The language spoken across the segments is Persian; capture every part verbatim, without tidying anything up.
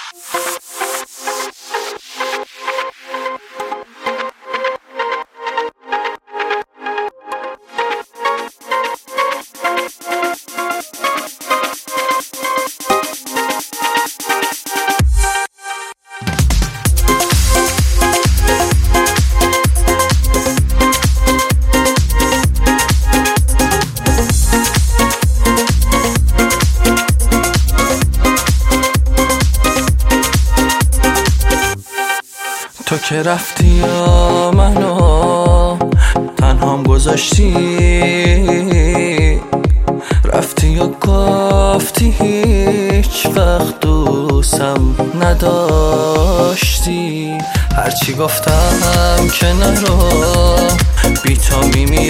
تو که رفتی یا منو تنهام گذاشتی، رفتی یا گفتی هیچ وقت دوستم نداشتی. هرچی گفتم که نرو بی تو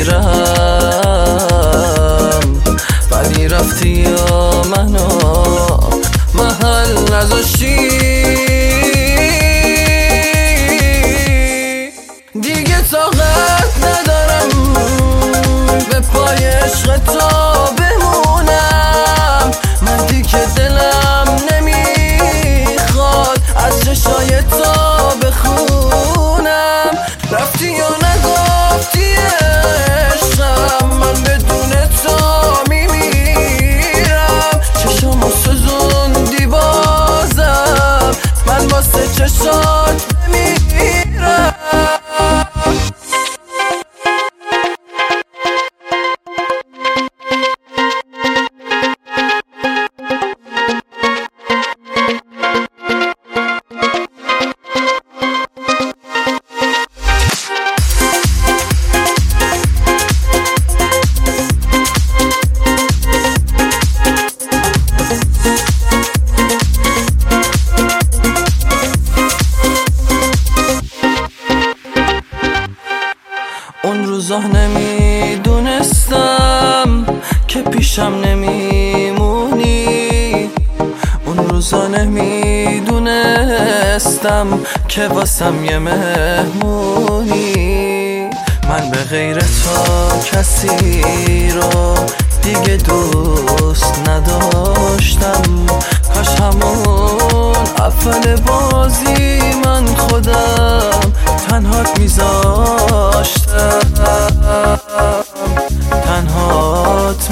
میمیرم، ولی رفتی یا منو محل نذاشتی. دیگه طاقت ندارم به پای عشق تو بمونم، من دیگه دلم نمیخواد از چشای تو بخونم. رفتی یا نگفتی عشقم، من بدون تو میمیرم. چشامو سوزوندی بازم، من واسه چشات نمیرم. اون روزا نمیدونستم که پیشم نمیمونی، اون روزا نمیدونستم که واسم یه مهمونی. من به غیر تو کسی رو دیگه دوست نداشتم، کاش همون اول بازی من خودم تنهات میذاشتم، تنهات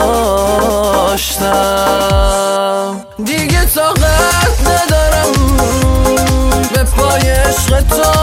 میذاشتم. دیگه طاقت ندارم به پای عشق تو